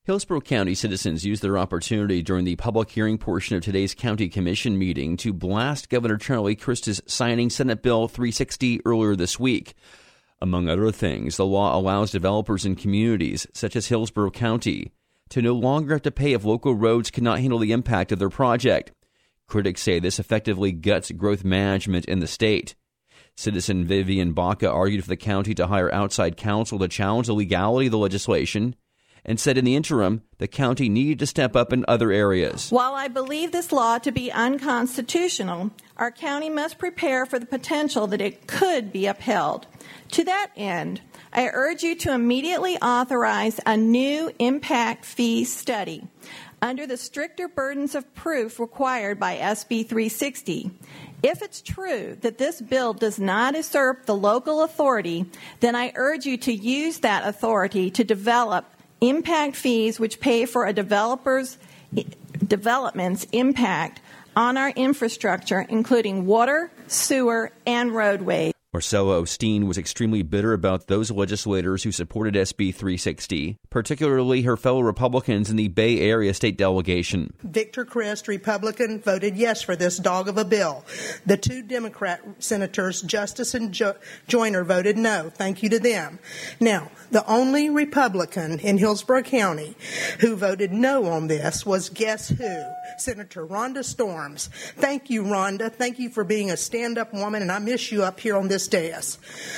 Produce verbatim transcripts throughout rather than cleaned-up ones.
Hillsborough County citizens used their opportunity during the public hearing portion of today's county commission meeting to blast Governor Charlie Crist's signing Senate Bill three sixty earlier this week. Among other things, the law allows developers in communities, such as Hillsborough County, to no longer have to pay if local roads cannot handle the impact of their project. Critics say this effectively guts growth management in the state. Citizen Vivian Baca argued for the county to hire outside counsel to challenge the legality of the legislation, and said in the interim, the county needed to step up in other areas. While I believe this law to be unconstitutional, our county must prepare for the potential that it could be upheld. To that end, I urge you to immediately authorize a new impact fee study under the stricter burdens of proof required by S B three sixty. If it's true that this bill does not usurp the local authority, then I urge you to use that authority to develop impact fees which pay for a developer's development's impact on our infrastructure, including water, sewer, and roadways. Marcella Osteen was extremely bitter about those legislators who supported S B three sixty, particularly her fellow Republicans in the Bay Area state delegation. Victor Crist, Republican, voted yes for this dog of a bill. The two Democrat senators, Justice and jo- Joyner, voted no. Thank you to them. Now, the only Republican in Hillsborough County who voted no on this was, guess who? Senator Rhonda Storms. Thank you, Rhonda. Thank you for being a stand-up woman, and I miss you up here on this dais.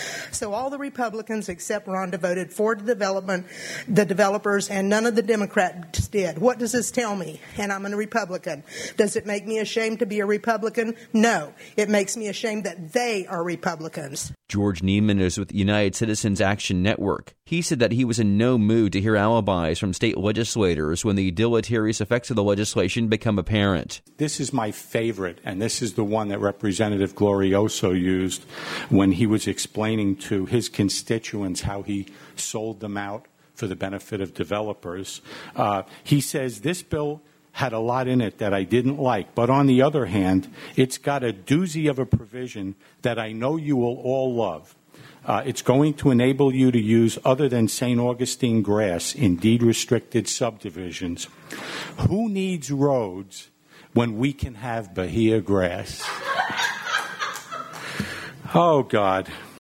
So all the Republicans except Rhonda voted for the development, the developers, and none of the Democrats did. What does this tell me? And I'm a Republican. Does it make me ashamed to be a Republican? No. It makes me ashamed that they are Republicans. George Neiman is with United Citizens Action Network. He said that he was in no mood to hear alibis from state legislators when the deleterious effects of the legislation become apparent. This is my favorite, and this is the one that Representative Glorioso used when he was explaining to his constituents how he sold them out for the benefit of developers. Uh, he says this bill had a lot in it that I didn't like, but on the other hand, it's got a doozy of a provision that I know you will all love. Uh, it's going to enable you to use other than Saint Augustine grass in deed-restricted subdivisions. Who needs roads when we can have Bahia grass? Oh, God.